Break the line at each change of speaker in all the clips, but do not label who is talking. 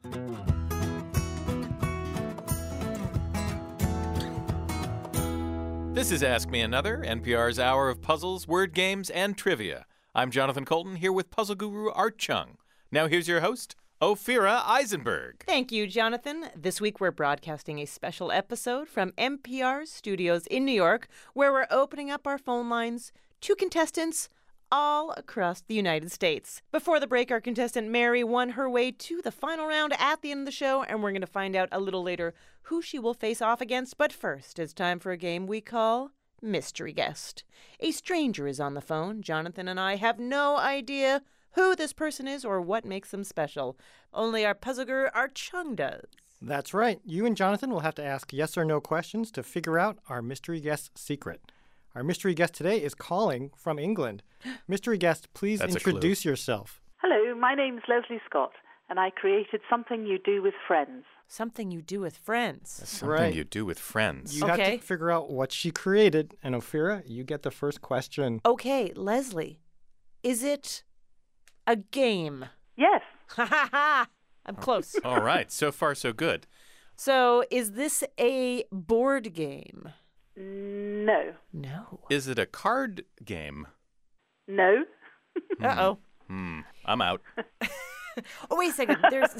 This is Ask Me Another, NPR's hour of puzzles, word games, and trivia. I'm Jonathan Colton, here with puzzle guru Art Chung. Now here's your host, Ophira Eisenberg.
Thank you, Jonathan. This week we're broadcasting a special episode from NPR's studios in New York, where we're opening up our phone lines to contestants all across the United States. Before the break, our contestant Mary won her way to the final round at the end of the show, and we're going to find out a little later who she will face off against. But first, it's time for a game we call Mystery Guest. A stranger is on the phone. Jonathan and I have no idea who this person is or what makes them special. Only our puzzle guru, Art Chung, does.
That's right. You and Jonathan will have to ask yes or no questions to figure out our mystery guest's secret. Our mystery guest today is calling from England. Mystery guest, please introduce yourself.
Hello, my name's Leslie Scott, and I created Something You Do with Friends.
Something you do with friends.
Something you do with friends.
You have to figure out what she created. And Ophira, you get the first question.
Okay, Leslie, is it a game?
Yes.
Ha ha ha! I'm close.
All right, so far so good.
So, is this a board game?
No.
No.
Is it a card game?
No.
Uh-oh.
I'm out.
Oh, wait a second.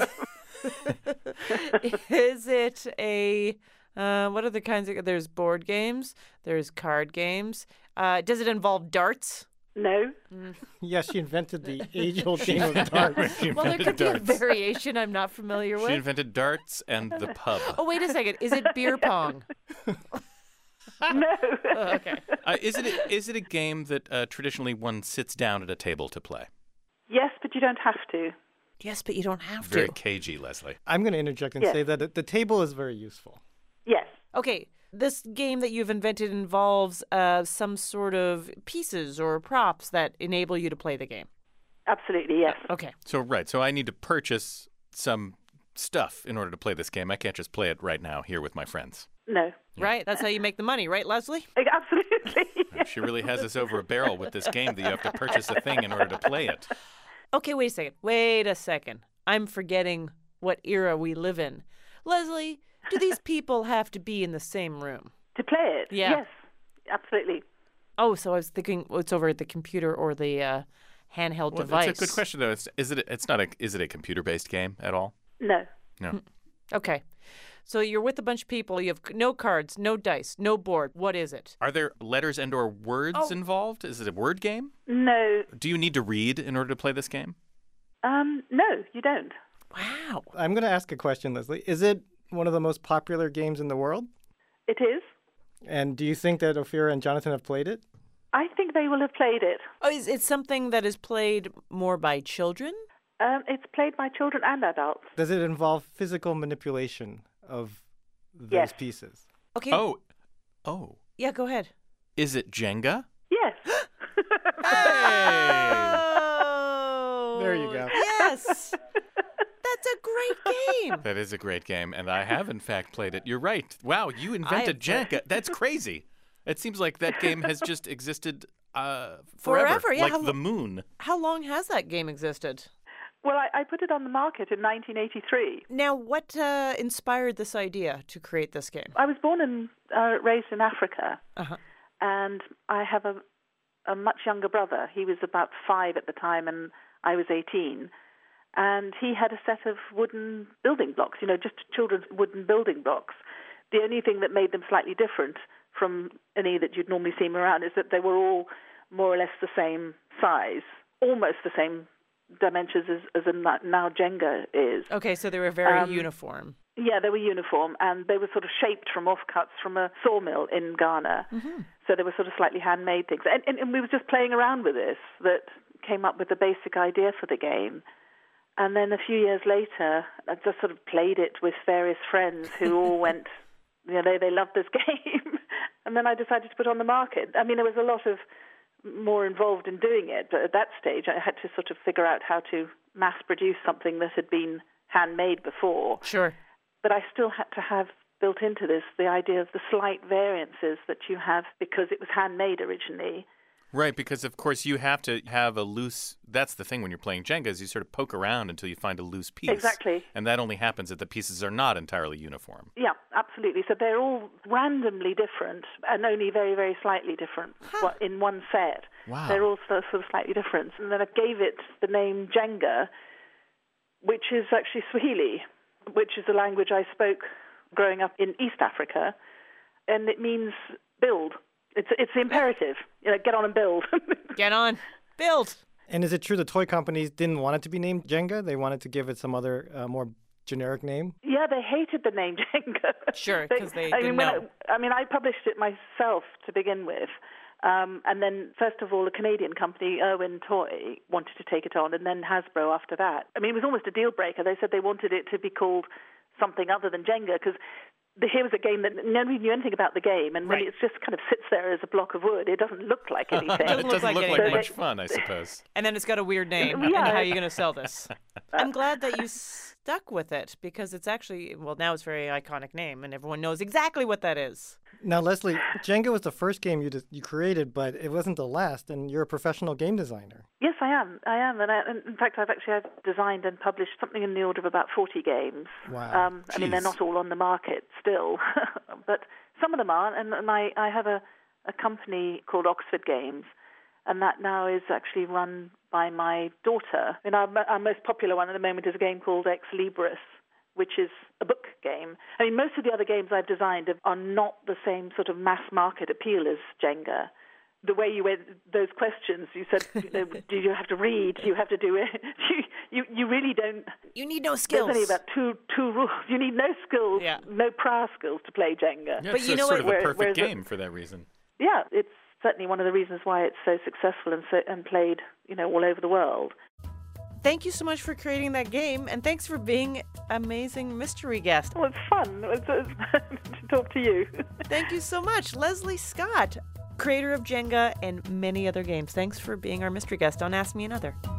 Is it a, what other kinds of, there's board games, there's card games. Does it involve darts?
No.
Yes, she invented the age-old game of darts.
Well, there could be a variation I'm not familiar with.
She invented darts and the pub.
Oh, wait a second. Is it beer pong?
No.
Oh, okay.
Is it a game that traditionally one sits down at a table to play?
Yes, but you don't have to.
Yes, but you don't have to.
Very cagey, Leslie.
I'm going to interject and say that the table is very useful.
Yes.
Okay, this game that you've invented involves some sort of pieces or props that enable you to play the game.
Absolutely, yes.
Okay.
So I need to purchase some stuff in order to play this game. I can't just play it right now here with my friends.
No.
Right? That's how you make the money, right, Leslie?
Absolutely.
She really has us over a barrel with this game that you have to purchase a thing in order to play it.
Okay, wait a second. I'm forgetting what era we live in. Leslie, do these people have to be in the same room?
To play it?
Yeah.
Yes, absolutely.
Oh, so I was thinking it's over at the computer or the handheld device.
That's a good question, though. Is it a computer-based game at all?
No.
No.
Okay. So you're with a bunch of people. You have no cards, no dice, no board. What is it?
Are there letters and or words involved? Is it a word game?
No.
Do you need to read in order to play this game?
No, you don't.
Wow.
I'm going to ask a question, Leslie. Is it one of the most popular games in the world?
It is.
And do you think that Ophira and Jonathan have played it?
I think they will have played it.
Oh, is it something that is played more by children?
It's played by children and adults.
Does it involve physical manipulation of those pieces?
Okay.
Oh.
Yeah, go ahead.
Is it Jenga?
Yes.
Hey!
Oh,
There you go.
Yes. That's a great game.
That is a great game, and I have, in fact, played it. You're right. Wow, you invented Jenga. That's crazy. It seems like that game has just existed forever,
yeah.
like the moon.
How long has that game existed?
Well, I put it on the market in 1983.
Now, what inspired this idea to create this game?
I was born and raised in Africa, and I have a much younger brother. He was about 5 at the time, and I was 18. And he had a set of wooden building blocks, just children's wooden building blocks. The only thing that made them slightly different from any that you'd normally see them around is that they were all more or less the same size, almost the same dimensions as now Jenga is.
Okay, so they were very uniform.
Yeah, they were uniform, and they were sort of shaped from offcuts from a sawmill in Ghana. Mm-hmm. So they were sort of slightly handmade things. And we were just playing around with this that came up with the basic idea for the game. And then a few years later, I just sort of played it with various friends who all went, they loved this game. And then I decided to put it on the market. I mean, there was a lot of more involved in doing it, but at that stage I had to sort of figure out how to mass produce something that had been handmade before.
Sure.
But I still had to have built into this the idea of the slight variances that you have because it was handmade originally.
Right, because of course you have to have a loose, that's the thing when you're playing Jenga, is you sort of poke around until you find a loose piece.
Exactly.
And that only happens if the pieces are not entirely uniform.
Yeah, absolutely. So they're all randomly different and only very, very slightly different in one set.
Wow.
They're all sort of slightly different. And then I gave it the name Jenga, which is actually Swahili, which is the language I spoke growing up in East Africa, and it means build. It's the imperative. Get on and build.
Get on, build.
And is it true the toy companies didn't want it to be named Jenga? They wanted to give it some other more generic name?
Yeah, they hated the name Jenga.
Sure, because they didn't know.
I published it myself to begin with. And then, first of all, a Canadian company, Irwin Toy, wanted to take it on, and then Hasbro after that. I mean, it was almost a deal breaker. They said they wanted it to be called something other than Jenga, because here was a game that nobody knew anything about the game, and when it just kind of sits there as a block of wood, it doesn't look like anything.
It doesn't look like
anything.
much fun, I suppose.
And then it's got a weird name. And how are you going to sell this? I'm glad that you stuck with it, because it's actually, well, now it's a very iconic name, and everyone knows exactly what that is.
Now, Leslie, Jenga was the first game you created, but it wasn't the last, and you're a professional game designer.
Yes, I am. And in fact, I've designed and published something in the order of about 40 games.
Wow.
I mean, they're not all on the market still, but some of them are. And I have a company called Oxford Games, and that now is actually run by my daughter. And our most popular one at the moment is a game called Ex Libris, which is a book game. I mean, most of the other games I've designed are not the same sort of mass market appeal as Jenga. The way you read those questions, you said, do you have to read? Do you have to do it? You really don't.
You need no skills.
There's only about two rules. You need no skills, no prior skills to play Jenga.
Yeah, but you know, sort of a perfect game for that reason.
Yeah, it's certainly one of the reasons why it's so successful and played, all over the world.
Thank you so much for creating that game, and thanks for being amazing mystery guest.
Well, it's fun to talk to you.
Thank you so much. Leslie Scott, creator of Jenga and many other games. Thanks for being our mystery guest on Ask Me Another.